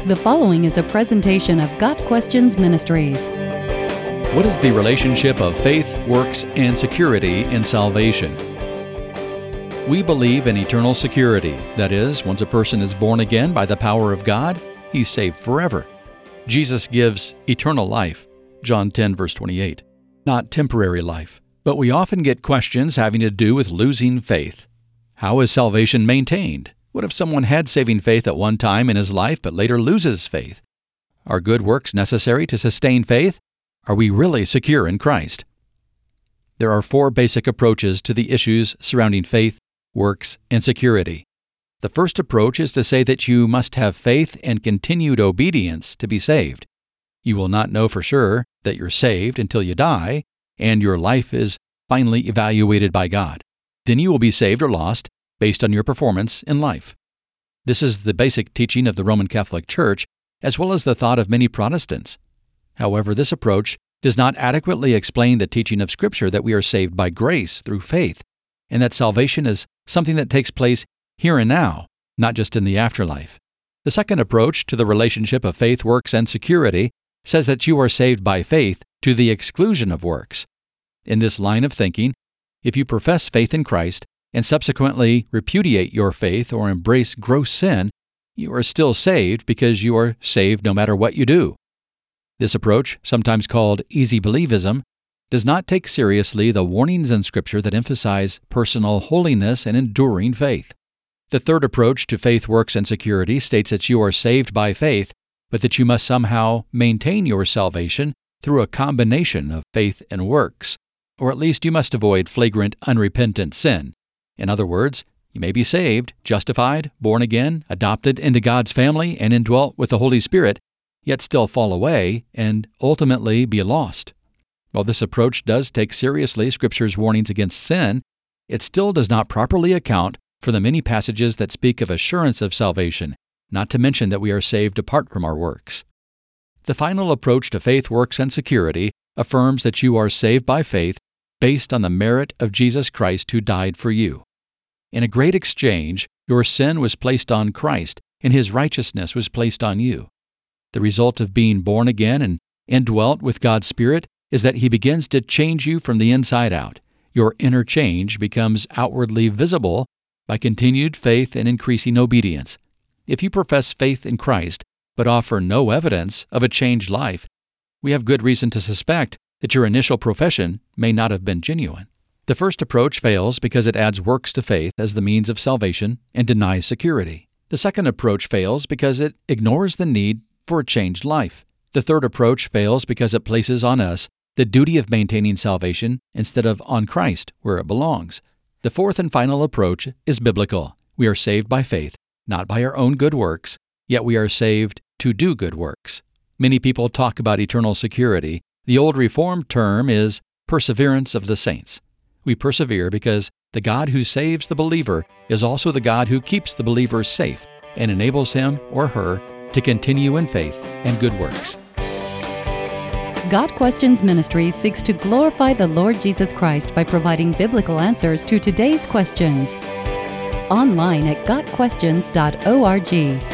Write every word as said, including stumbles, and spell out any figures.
The following is a presentation of Got Questions Ministries. What is the relationship of faith, works, and security in salvation? We believe in eternal security. That is, once a person is born again by the power of God, he's saved forever. Jesus gives eternal life, John ten, verse twenty-eight, not temporary life. But we often get questions having to do with losing faith. How is salvation maintained? What if someone had saving faith at one time in his life but later loses faith? Are good works necessary to sustain faith? Are we really secure in Christ? There are four basic approaches to the issues surrounding faith, works, and security. The first approach is to say that you must have faith and continued obedience to be saved. You will not know for sure that you're saved until you die and your life is finally evaluated by God. Then you will be saved or lost based on your performance in life. This is the basic teaching of the Roman Catholic Church, as well as the thought of many Protestants. However, this approach does not adequately explain the teaching of Scripture that we are saved by grace through faith, and that salvation is something that takes place here and now, not just in the afterlife. The second approach to the relationship of faith, works, and security says that you are saved by faith to the exclusion of works. In this line of thinking, if you profess faith in Christ and subsequently repudiate your faith or embrace gross sin, you are still saved because you are saved no matter what you do. This approach, sometimes called easy believism, does not take seriously the warnings in Scripture that emphasize personal holiness and enduring faith. The third approach to faith, works, and security states that you are saved by faith, but that you must somehow maintain your salvation through a combination of faith and works, or at least you must avoid flagrant, unrepentant sin. In other words, you may be saved, justified, born again, adopted into God's family, and indwelt with the Holy Spirit, yet still fall away and ultimately be lost. While this approach does take seriously Scripture's warnings against sin, it still does not properly account for the many passages that speak of assurance of salvation, not to mention that we are saved apart from our works. The final approach to faith, works, and security affirms that you are saved by faith based on the merit of Jesus Christ who died for you. In a great exchange, your sin was placed on Christ, and His righteousness was placed on you. The result of being born again and indwelt with God's Spirit is that He begins to change you from the inside out. Your inner change becomes outwardly visible by continued faith and increasing obedience. If you profess faith in Christ, but offer no evidence of a changed life, we have good reason to suspect that your initial profession may not have been genuine. The first approach fails because it adds works to faith as the means of salvation and denies security. The second approach fails because it ignores the need for a changed life. The third approach fails because it places on us the duty of maintaining salvation instead of on Christ, where it belongs. The fourth and final approach is biblical. We are saved by faith, not by our own good works, yet we are saved to do good works. Many people talk about eternal security. The old Reformed term is perseverance of the saints. We persevere because the God who saves the believer is also the God who keeps the believer safe and enables him or her to continue in faith and good works. Got Questions Ministries seeks to glorify the Lord Jesus Christ by providing biblical answers to today's questions. Online at got questions dot org.